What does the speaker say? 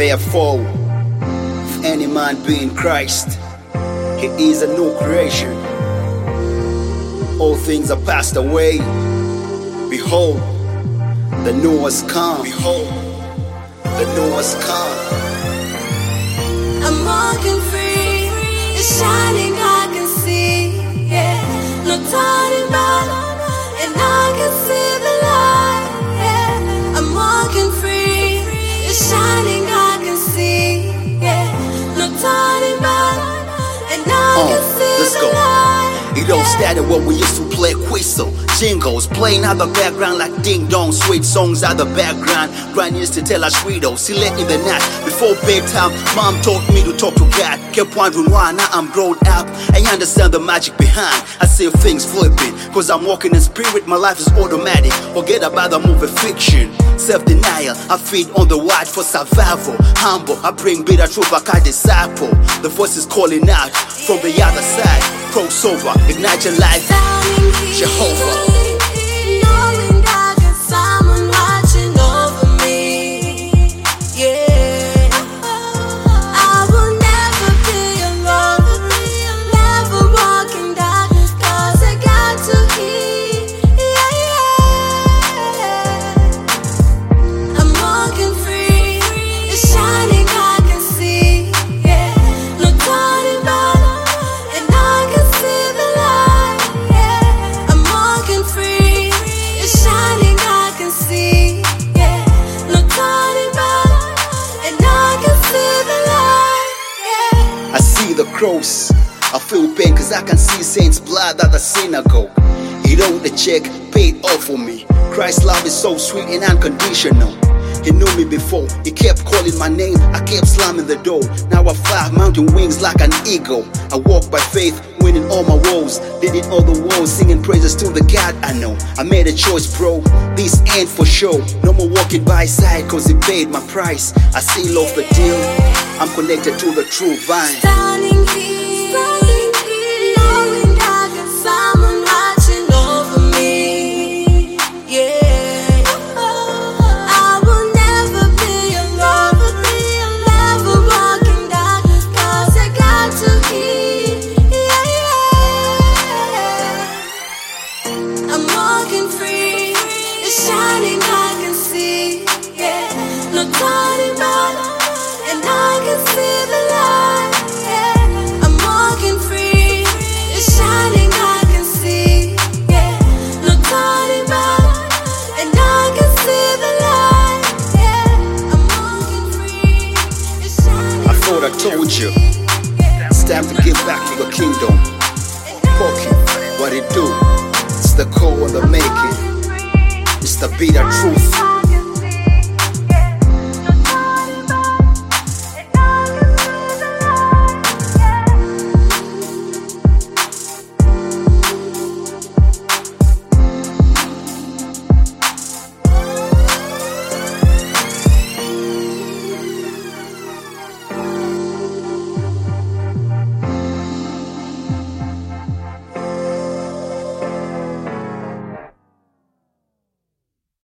Therefore, if any man be in Christ, he is a new creation. All things are passed away. Behold, the new has come. Behold, the new has come. I'm walking free, it's shining, I can see, yeah. No turning back, and I can see the light, yeah. I'm walking free, it's shining, I can see, yeah. No turning back, and I can see the light. It all started when we used to play whistle, jingles, playing out the background like ding dong, sweet songs out the background. Grand used to tell us riddles, see late in the night before bedtime. Mom taught me to talk to God, kept wondering why. Now I'm grown up, I understand the magic behind. I see things flipping, cause I'm walking in spirit, my life is automatic. Forget about the movie fiction, self-denial, I feed on the word for survival. Humble, I bring bitter truth like a disciple. The voice is calling out from the other side. Crossover, ignite your life, Jehovah. Knowing that there's someone watching over me, yeah. I will never be alone, never walk in darkness, cause I got to hear, yeah. I'm walking free, it's shining, I can see, yeah. No turning back, and I can see the light, yeah. I'm walking free, it's shining, I can see, yeah. No turning back, and I can see the light, yeah. I see the cross, I feel pain cause I can see saints' blood at the synagogue. He wrote the check, paid off for me. Christ's love is so sweet and unconditional. He knew me before, he kept calling my name, I kept slamming the door. Now I fly mountain wings like an eagle. I walk by faith, winning all my woes, leading all the walls, singing praises to the God I know. I made a choice, bro, this ain't for show. No more walking by his side cause he paid my price. I seal off the deal, I'm connected to the true vine. Standing here, knowing that there's someone watching over me, yeah. I will never be alone, never walk in darkness, cause I got to hear, yeah. I'm walking free, it's shining, I can see, yeah. No turning back, and I can see the light, yeah. I'm walking free, it's shining, I can see, yeah. No turning back, and I can see the light, yeah. I'm walking free, it's shining. I thought I told you, it's time to give back to the kingdom. Pocket, what it do? It's the call on the making. It's the bitter truth.